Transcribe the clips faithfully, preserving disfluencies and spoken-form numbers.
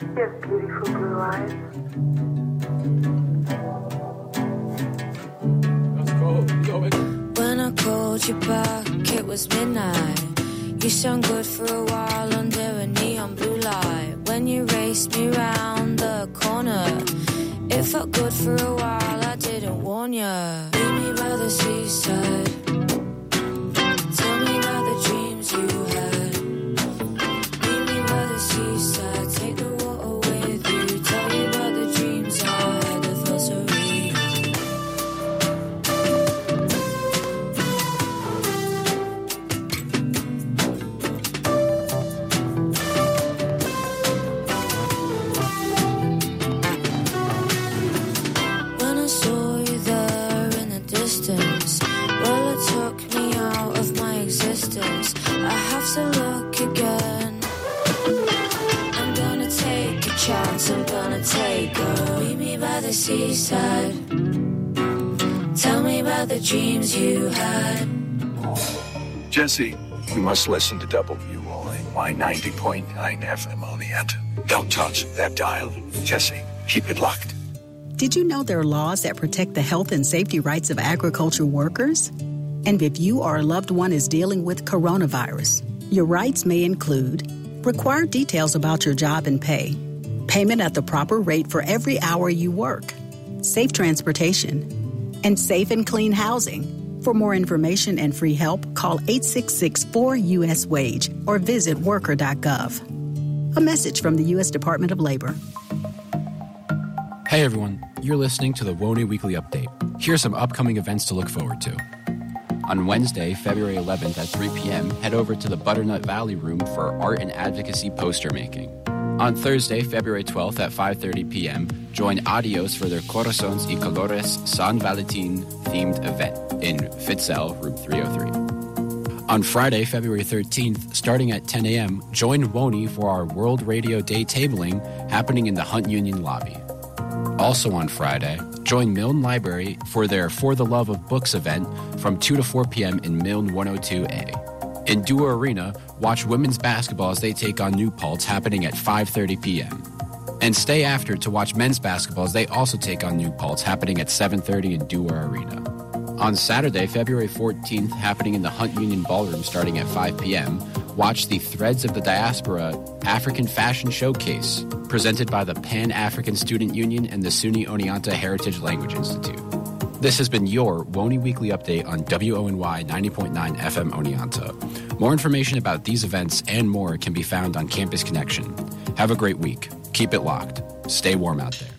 Yes, beautiful blue eyes. Let's go. Go ahead. When I called you back, it was midnight. You sound good for a while under a neon blue light. When you raced me round the corner, it felt good for a while, I didn't warn ya. Meet me by the seaside. Tell me about the dreams you had. Meet me by the seaside. Take the water with you. Tell me about the dreams I had that felt so real. When I saw you there in the distance, well, it took me out of my existence. I have to look again. I'm gonna take a chance, I'm gonna take a meet me by the seaside. Tell me about the dreams you had. Jesse, you must listen to W O A Y ninety point nine F M on the end. Don't touch that dial. Jesse, keep it locked. Did you know there are laws that protect the health and safety rights of agriculture workers? And if you or a loved one is dealing with coronavirus, your rights may include required details about your job and pay, payment at the proper rate for every hour you work, safe transportation, and safe and clean housing. For more information and free help, call eight six six, four U S wage or visit worker dot gov. A message from the U S Department of Labor. Hey everyone, you're listening to the W O N Y Weekly Update. Here are some upcoming events to look forward to. On Wednesday, February eleventh at three p.m., head over to the Butternut Valley Room for art and advocacy poster making. On Thursday, February twelfth at five thirty p.m., join Adios for their Corazones y Colores San Valentin themed event in Fitzel, room three oh three. On Friday, February thirteenth, starting at ten a.m., join W O N Y for our World Radio Day tabling happening in the Hunt Union lobby. Also on Friday, join Milne Library for their For the Love of Books event from two to four p.m. in Milne one oh two A. In Dewar Arena, watch women's basketball as they take on New Paltz happening at five thirty p.m. And stay after to watch men's basketball as they also take on New Paltz happening at seven thirty in Dewar Arena. On Saturday, February fourteenth, happening in the Hunt Union Ballroom starting at five p.m., watch the Threads of the Diaspora African Fashion Showcase, presented by the Pan-African Student Union and the SUNY Oneonta Heritage Language Institute. This has been your W O N Y Weekly Update on W O N Y ninety point nine F M Oneonta. More information about these events and more can be found on Campus Connection. Have a great week. Keep it locked. Stay warm out there.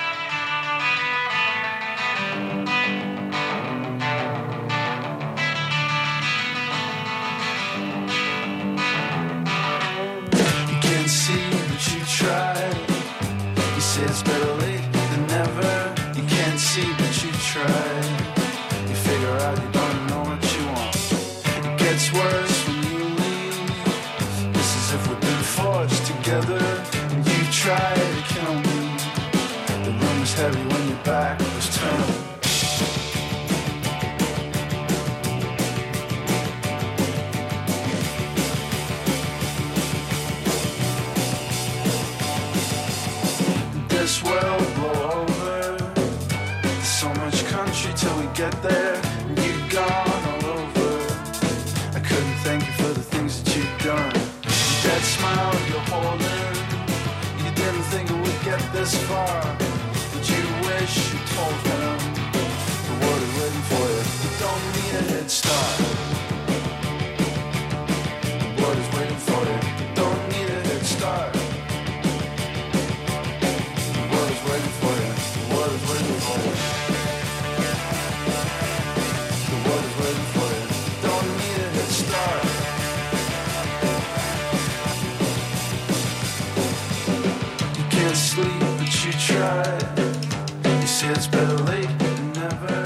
It's better late than never. You can't see, but you try. You figure out you don't know what you want. It gets worse when you leave. It's as if we've been forged together. And you try to kill me. The room is heavy when your back was turned. This world blow over. There's so much country till we get there. And you've gone all over. I couldn't thank you for the things that you've done. That smile you're holding. You didn't think it would get this far. Did you wish you told them the world is waiting for you? You don't need a head start. The world is waiting for you. You don't need a head start. Waiting for you. The world is waiting for you. The world is waiting for you. Don't need a head start. You can't sleep, but you try. You say it's better late than never.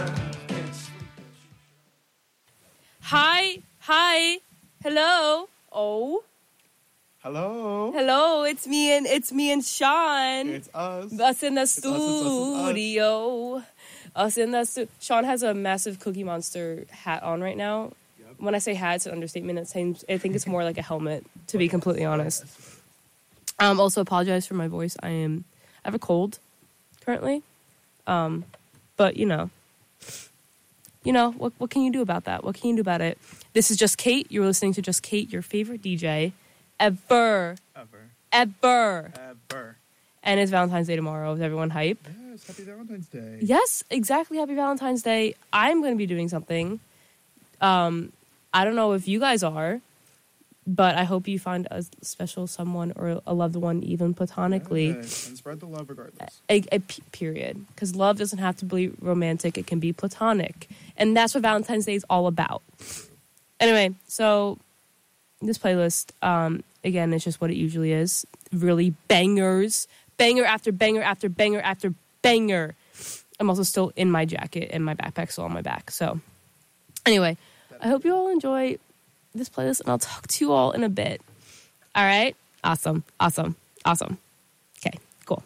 Hi, hi, hello. Oh. Hello. Hello, it's me and it's me and Sean. It's us. Us in the It's us, it's us, it's us. studio. Us in the studio. Sean has a massive Cookie Monster hat on right now. Yep. When I say hat, it's an understatement. It seems, I think it's more like a helmet, to be completely honest. Um, also apologize for my voice. I am I have a cold currently. Um, but you know, you know what? What can you do about that? What can you do about it? This is Just Kate. You're listening to Just Kate, your favorite D J ever, Ever. ever. Ever. And it's Valentine's Day tomorrow. Is everyone hype? Yes, happy Valentine's Day. Yes, exactly. Happy Valentine's Day. I'm going to be doing something. Um, I don't know if you guys are, but I hope you find a special someone or a loved one, even platonically. Yes, and spread the love regardless. A, a p- period. Because love doesn't have to be romantic. It can be platonic. And that's what Valentine's Day is all about. Anyway, so this playlist, um, again, it's just what it usually is. Really bangers. Banger after banger after banger after banger. I'm also still in my jacket and my backpack's still on my back. So anyway, I hope you all enjoy this playlist and I'll talk to you all in a bit. All right? Awesome. Awesome. Awesome. Okay, cool.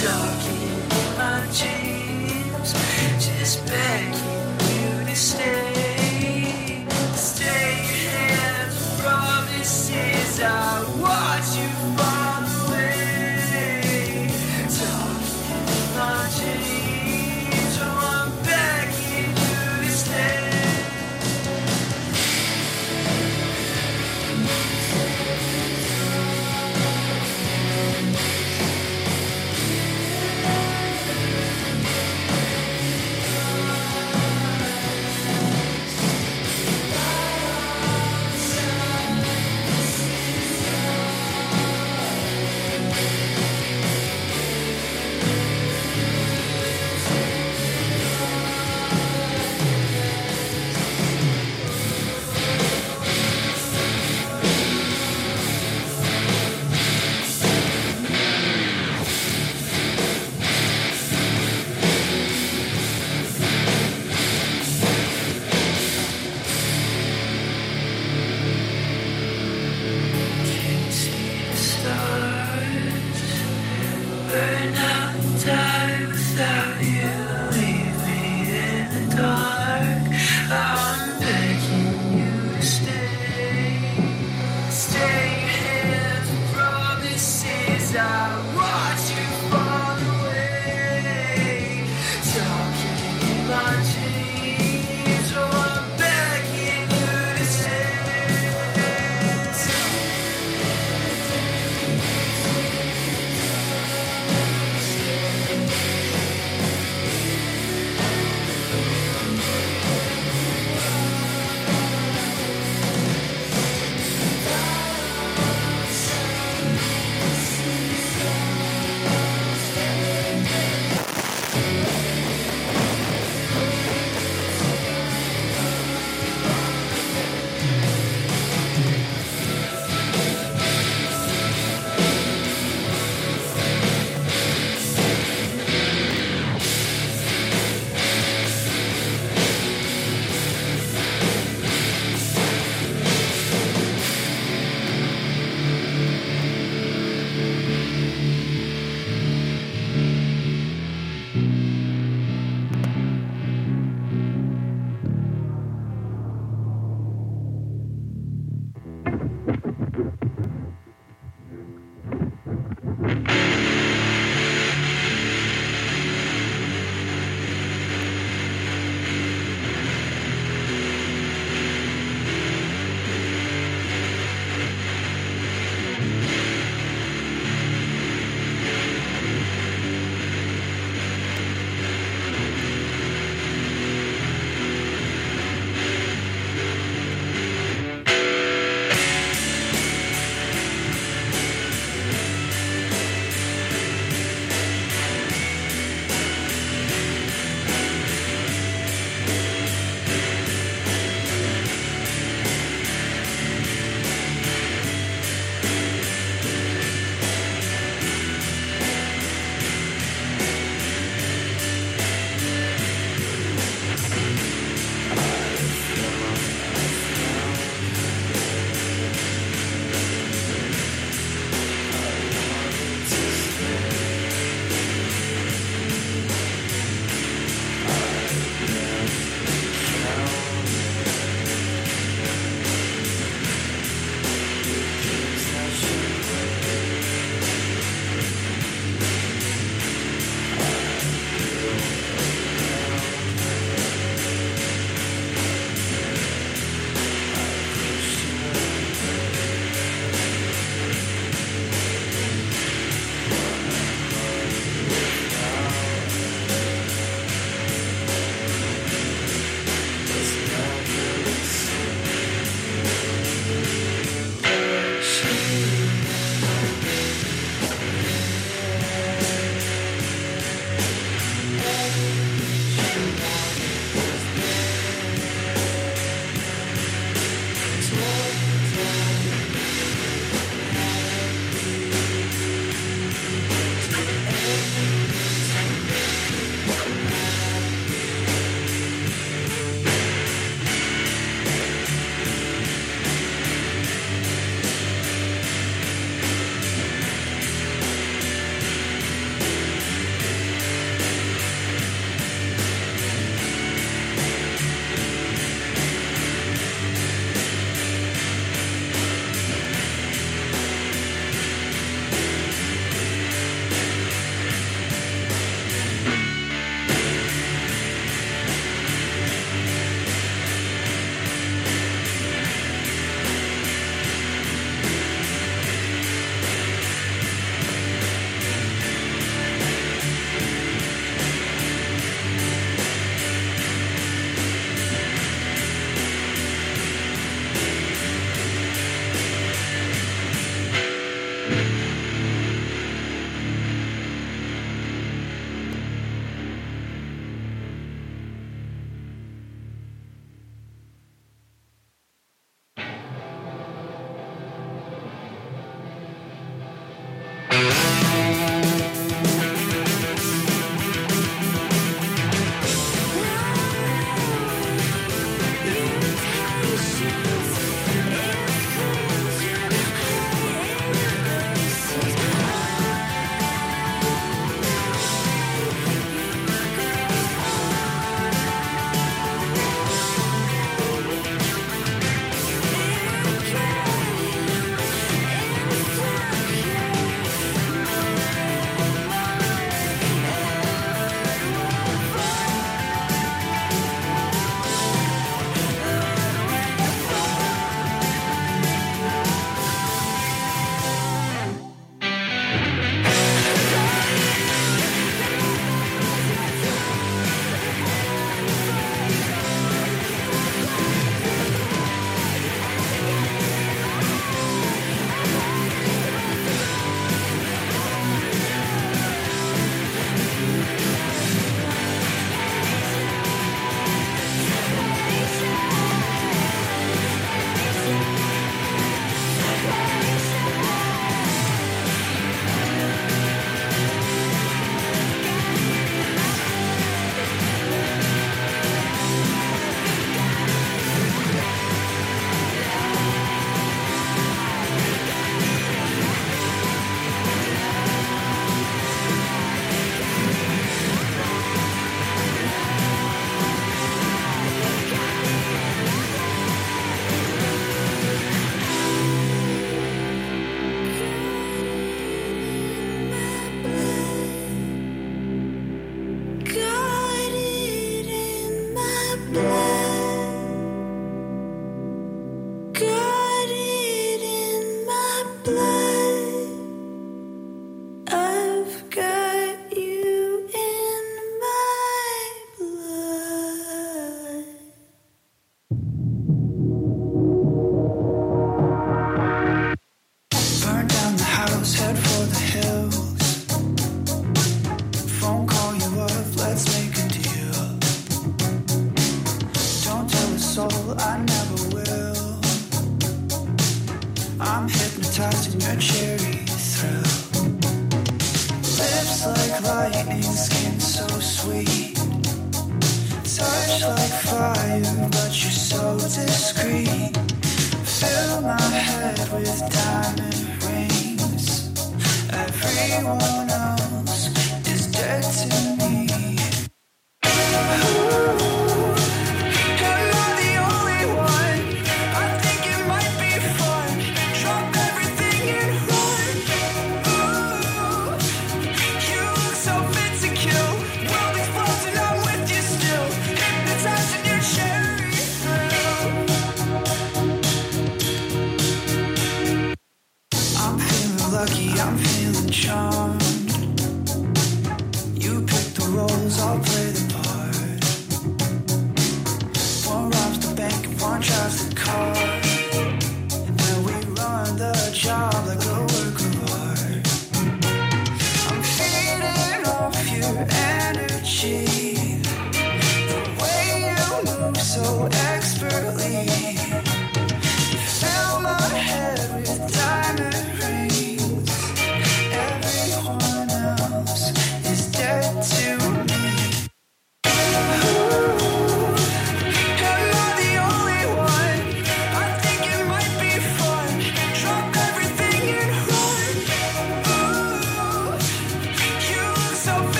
talking in my dreams, just begging you to stay. Stay and promises I watch you fall away. Talking in my dreams, oh, I'm begging you to stay. Can't see the stars, burn out and die without you. Leave me in the dark. I'm begging you to stay. Stay here for promises I watch you fall away. Talking in my dreams, oh, I'm begging you to stay. Talking feel I never will. I'm hypnotized in your cherry thrill. Lips like lightning, skin so sweet. Touch like fire, but you're so discreet. Fill my head with diamond rings. Everyone else is dead to me. I'm feeling charmed.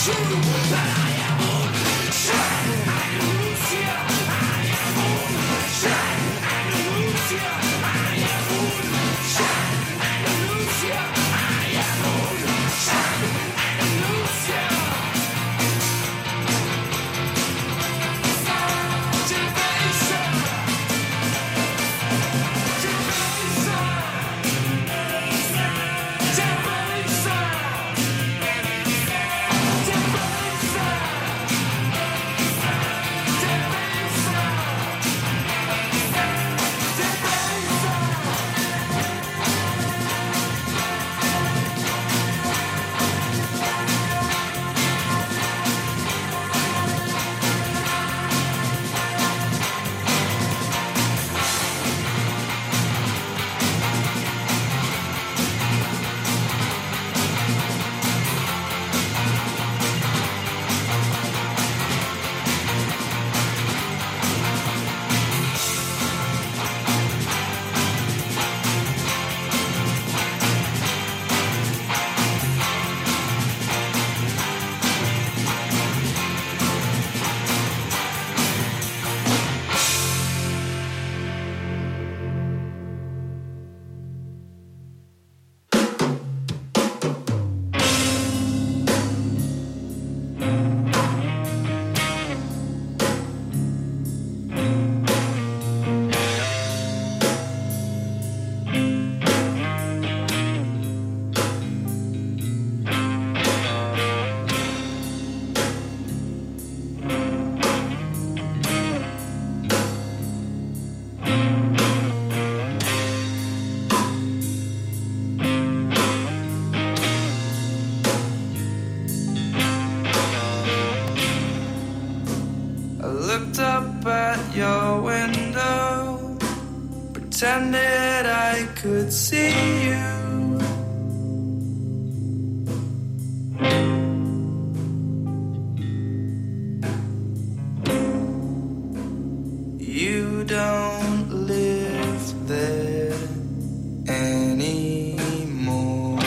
pretended I could see you. You don't live there anymore.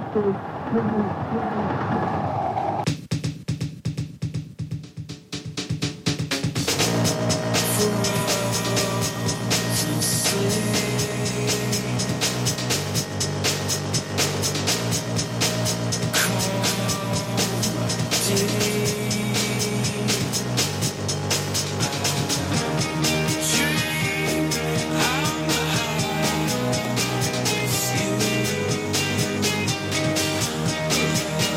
Dream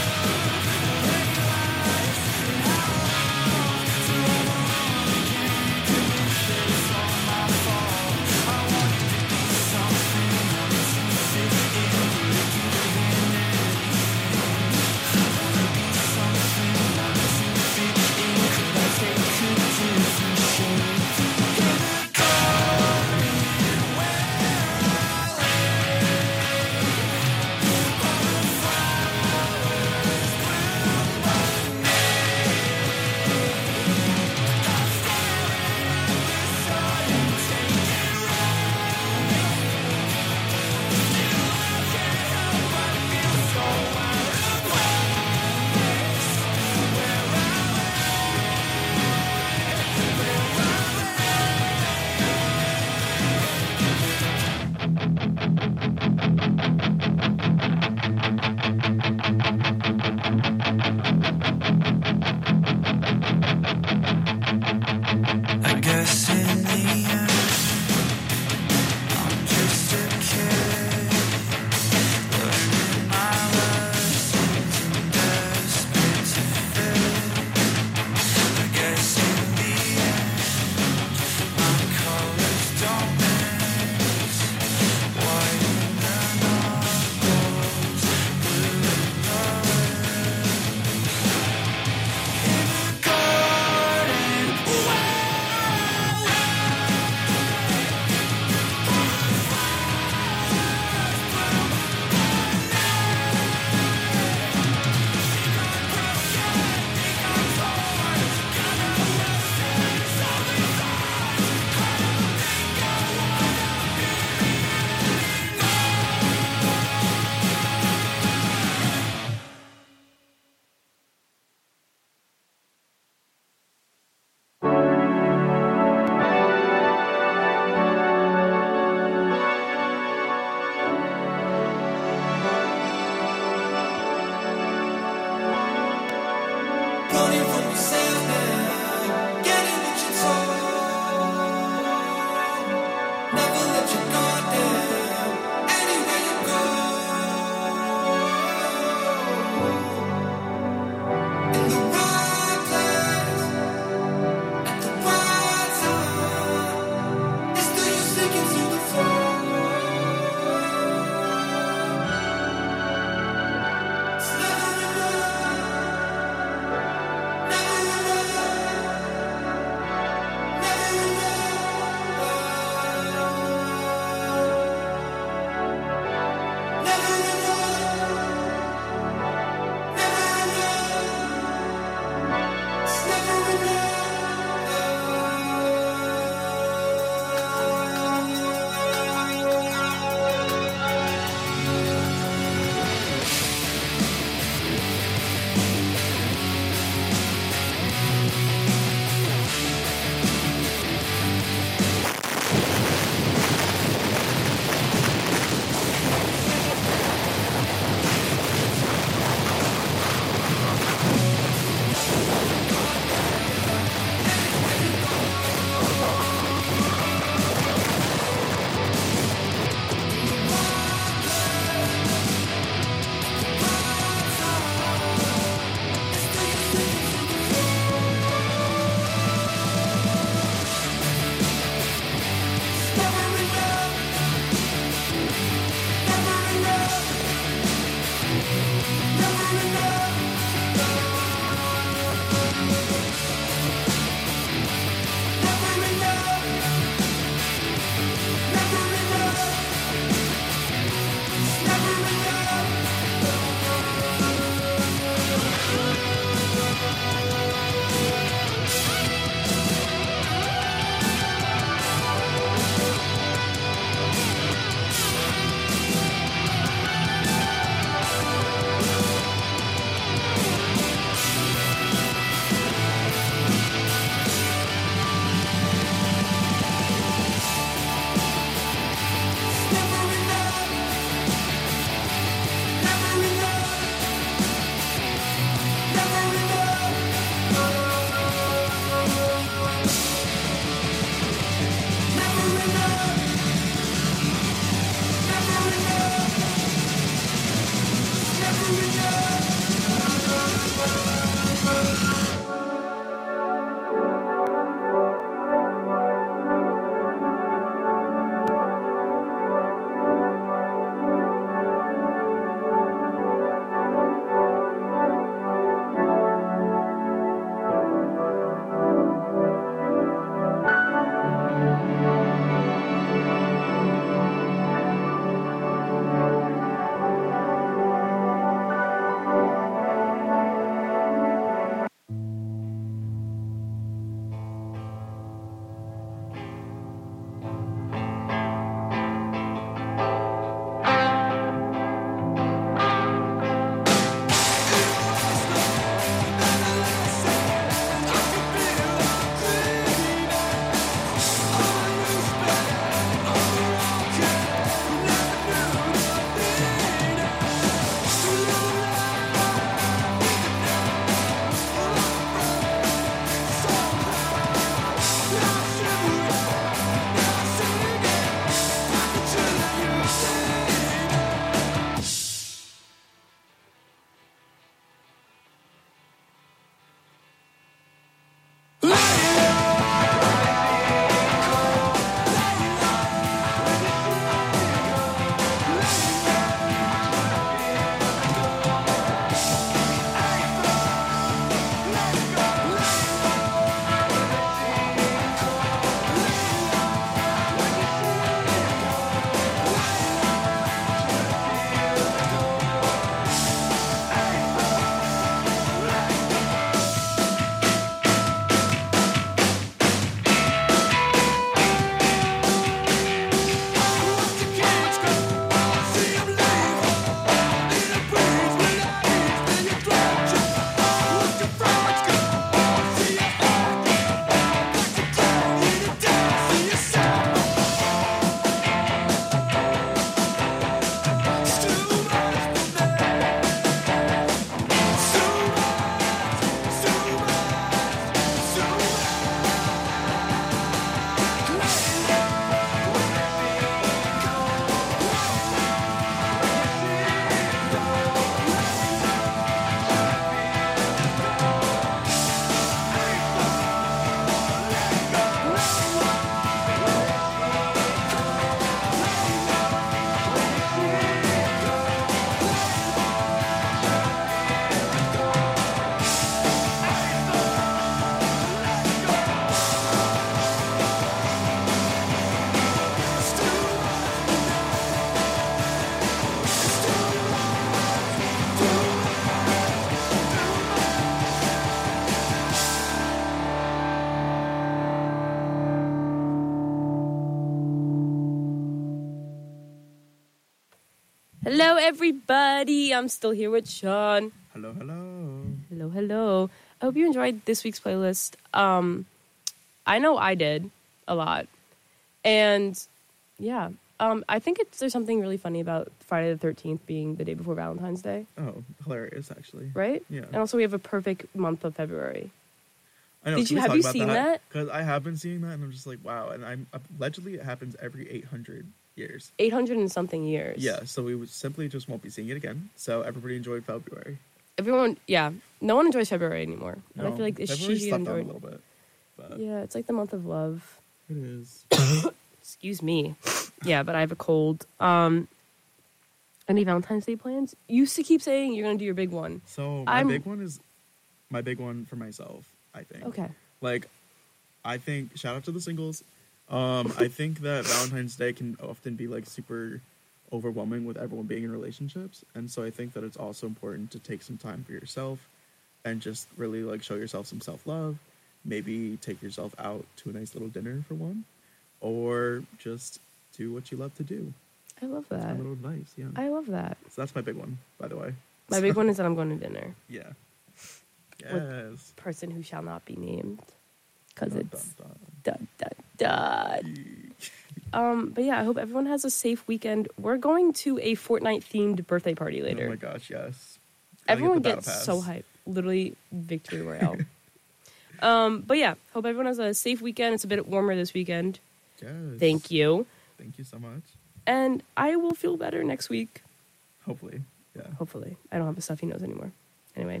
Hello, everybody. I'm still here with Sean. Hello, hello. Hello, hello. I hope you enjoyed this week's playlist. Um, I know I did a lot. And, yeah. Um, I think it's, there's something really funny about Friday the thirteenth being the day before Valentine's Day. Oh, hilarious, actually. Right? Yeah. And also we have a perfect month of February. I know. Did Can you- we have talk you about seen that? Because I have been seeing that, and I'm just like, wow. And I'm allegedly it happens every eight hundred years. eight hundred and something years. Yeah, so we would simply just won't be seeing it again. So everybody enjoyed February. Everyone, yeah. No one enjoys February anymore. And I No, feel like it's February she slept on a enjoyed. little bit. But Yeah, it's like the month of love. it is. Excuse me. Yeah, but I have a cold. Um, any Valentine's Day plans? You used to keep saying you're going to do your big one. So my I'm- big one is my big one for myself, I think. Okay. Like, I think, shout out to the singles. Um, I think that Valentine's Day can often be like super overwhelming with everyone being in relationships. And so I think that it's also important to take some time for yourself and just really like show yourself some self-love. Maybe take yourself out to a nice little dinner for one, or just do what you love to do. I love That's my that. little advice, yeah. I love that. So that's my big one, by the way. My big one is that I'm going to dinner. Yeah. With- Yes. Person who shall not be named. Because Dun, it's dun, dun, dun, dun. dun. Um, but yeah, I hope everyone has a safe weekend. We're going to a Fortnite-themed birthday party later. Oh my gosh, yes. Gotta Everyone get the battle gets pass. so hyped. Literally victory royale. um, but yeah, hope everyone has a safe weekend. It's a bit warmer this weekend. Yes. Thank you. Thank you so much. And I will feel better next week. Hopefully. Yeah. Hopefully. I don't have a stuffy nose anymore. Anyway.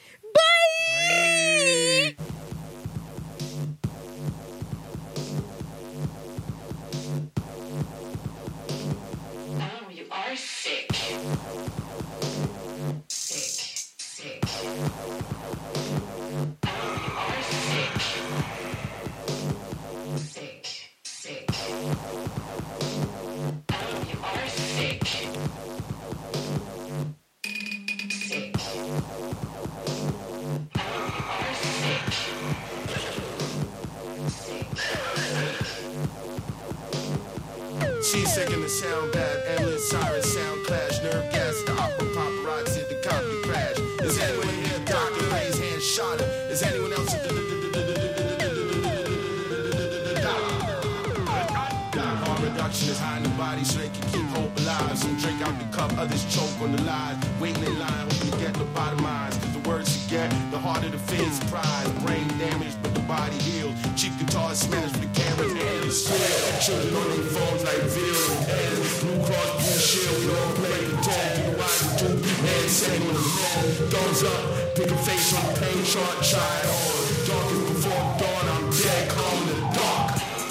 Bye. Oh, you are sick. Sick, sick. Oh, you are sick. Sick, sick. Oh, you are sick. Sick. Oh, you are sick. She's sick in the sound bad, ambulance siren, sound clash, nerve gas, the opera paparazzi, the comedy crash. Is anyone in here, doctor, raise hand, shot him. Is anyone else? Harm reduction is hiding the body so they can keep hope alive. Some drink out the cup, others choke on the lies. Waiting in line, hoping to get the bottom lines. Cause the worse you get, the harder the fears surprise. Brain damage, but the body healed. Cheap guitars smashed with the cameras and the steel. Children on their phones like video and Blue Cross Blue Shield. We all play the tag, you know why we do. And sang on the man, thumbs up, pick a face on the pain chart, try it on. Darkest before dawn, I'm dead, calm in the dark.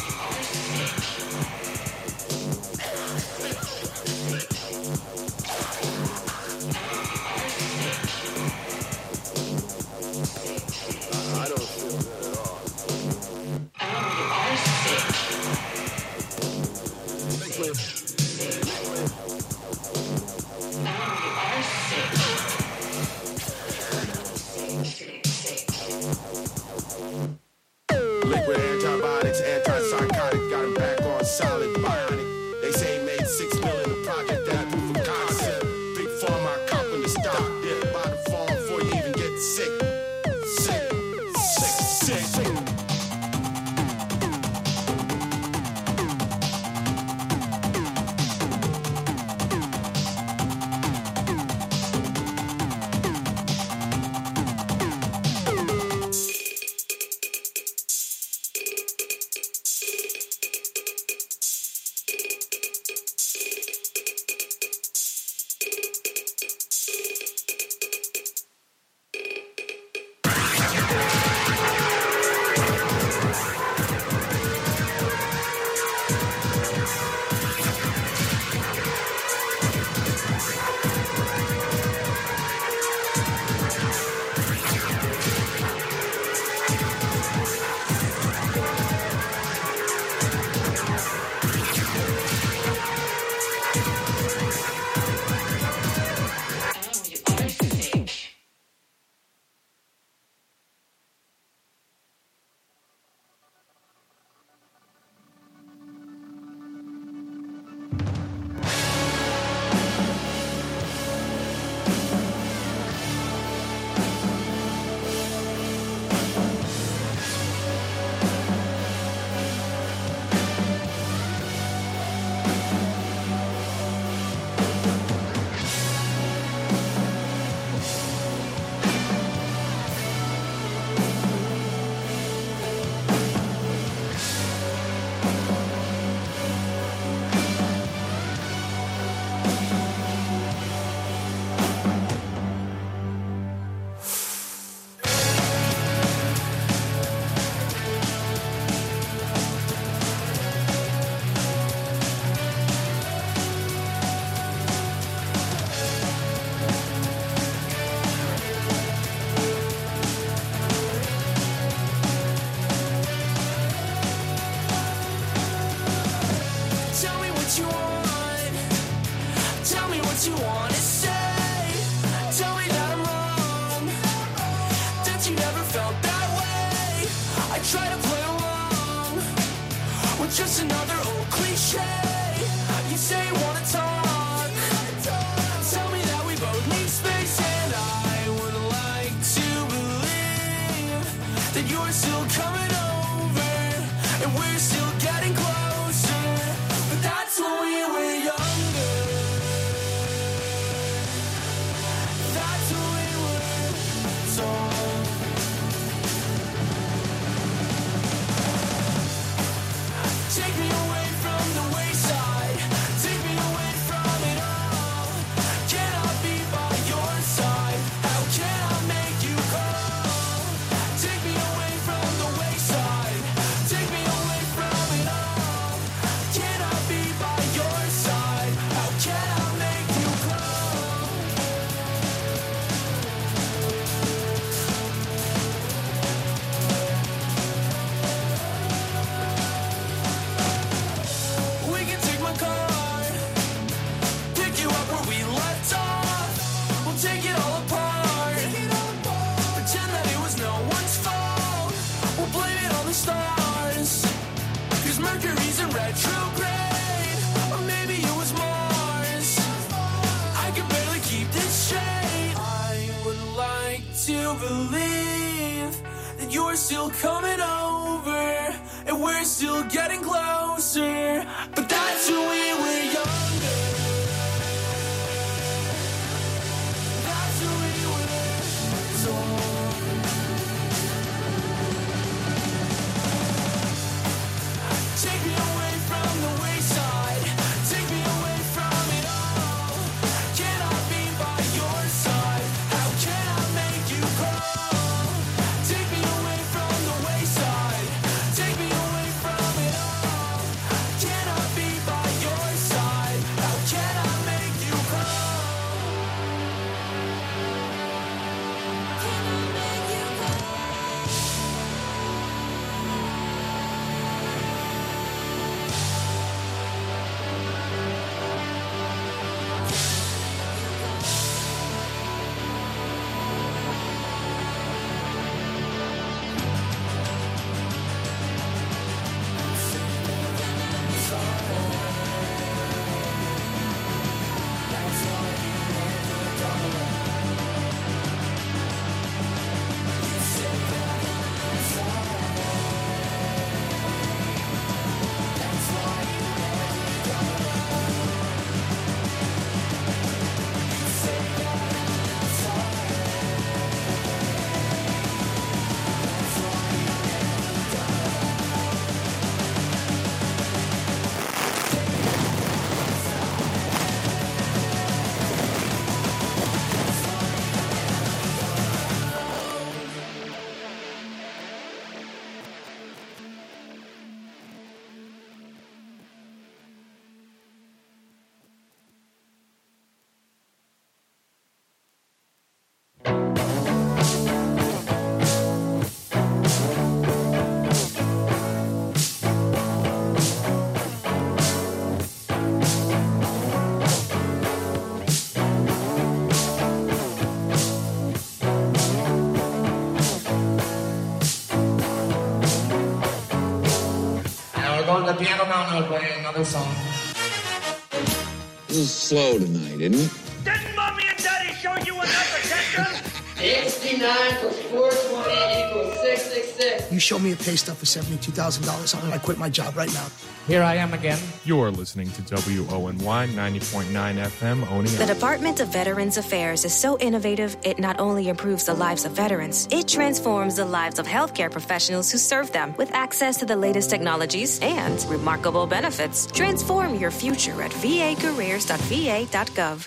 I don't feel good at all. Oh, you are sick. Sick, sick. Oh, you are sick. Sick, sick, sick. what you want. Tell me what you want to say. Tell me that I'm wrong, that you never felt that way. I try to play along with just another old cliche. You say you wanna talk, tell me that we both need space. And I would like to believe that you're still coming over and we're still getting closer. But that's when we were younger. That's when we were told. Take me away from the wayside. Take me away from it all. Can I be by your side? How can I make you call? Take me away from the wayside. Take me away from it all. Can I be by your side? How can I make you call? We can take my car, pick you up where we left off. We'll take it all apart, pretend that it was no one's fault. We'll blame it on the stars, 'cause Mercury's in retrograde. Or maybe it was Mars. I can barely keep this straight. I would like to believe that you're still coming over and we're still getting closer. But that's when we were younger. That's when we were told. Take me away from the wayside. Take me away from it all. Can I be by your side? How can I make you call? Take me away from the wayside. Take me away from it all. Can I be by your side? How can I make you call? Can I make you on the piano now and I'll play another song. This is slow tonight, isn't it? Didn't mommy and daddy show you enough attention? sixty-nine plus four twenty equals six six six. You show me a pay stub for seventy-two thousand dollars, and I quit my job right now. Here I am again. You're listening to W O N Y ninety point nine F M, owning The Department of Veterans Affairs is so innovative, it not only improves the lives of veterans, it transforms the lives of healthcare professionals who serve them with access to the latest technologies and remarkable benefits. Transform your future at v a careers dot v a dot gov.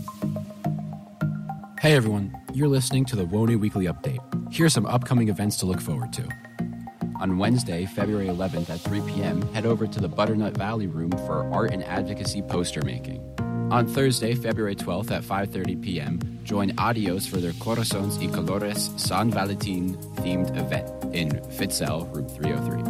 Hey everyone, you're listening to the W O N Y Weekly Update. Here are some upcoming events to look forward to. On Wednesday, February eleventh at three p.m., head over to the Butternut Valley Room for art and advocacy poster making. On Thursday, February twelfth at five thirty p.m., join Adios for their Corazones y Colores San Valentin themed event in Fitzel, room three oh three.